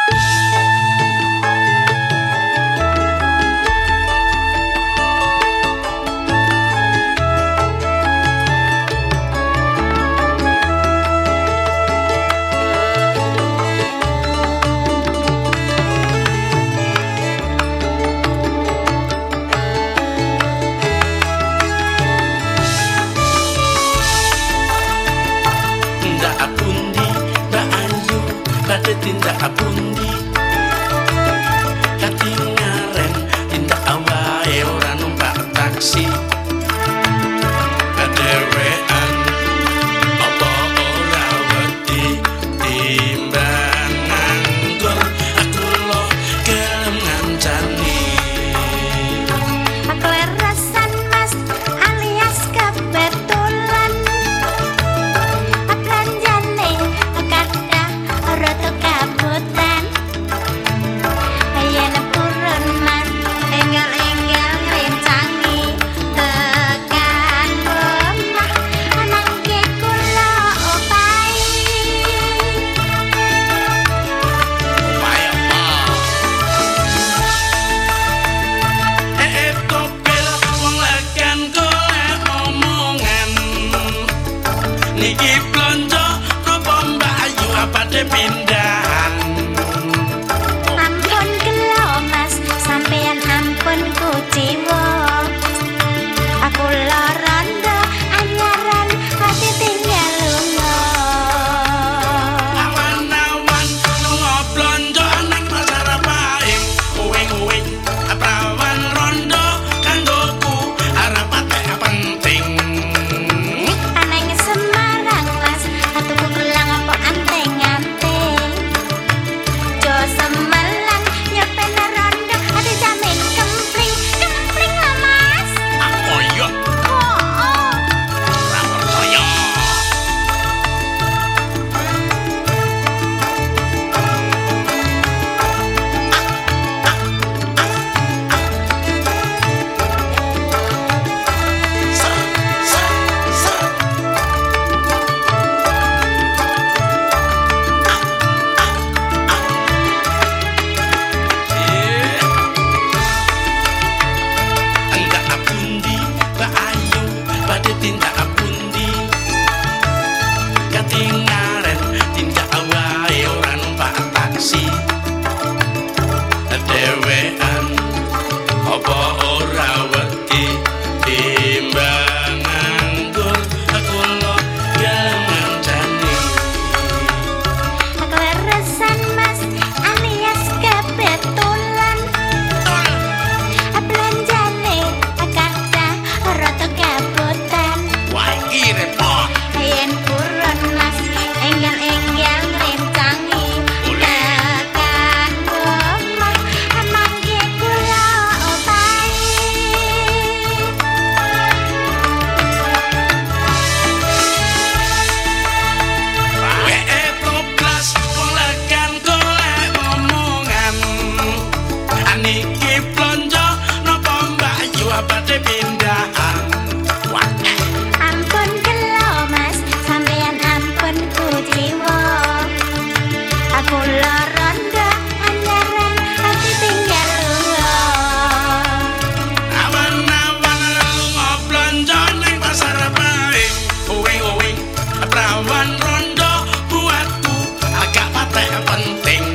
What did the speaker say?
Tindak pundi katingaren tindak awae ora numpak taksi kadewean apa ora wedi timbangan nganggur aku lo gelem ngancani aku rasan mas alias kebetulan belanjane kadah rada kabutan ayen purun mas enggal-enggal ngrencangi tekan omah anangke kula opae topel wong lekan golek omongan niki blonjo apa Mbak Ayu apane pindahan ampun gelo mas sampeyan ampun kuciwa aku lorondo anyaran hati tinggal lunga awan-awan lunga blonjo nang pasar paing uwing-uwing prawan rondo kanggoku arep patek penting aneng Semarang mas atuku gelang apa anteng-anteng jo Semelang nyepen rondo ati jamin kempling lah mas apoyo oh ora percaya enggak pundi Mbak Ayu badhe tindak pundi katingaren tindak wae ora numpak taksi dewean apa ora wedi timbangan nganggur aku lo gelem ngancani aku rasan mas alias kebetulan belanjane kadah rada kabutan wah iki repot ayen purun mas enggal-enggal ngrencangi tekan omah anangke kula opae toplas wong lekan golek omongan aniki blonjo napa Mbak Ayu abade pindahan wah ampun gelo mas sampeyan ampun kuciwa aku lorondo anyaran hati tinggal lunga awan-awan lunga blonjo ning pasar paing uwing-uwing prawan rondo buatku agak patek penting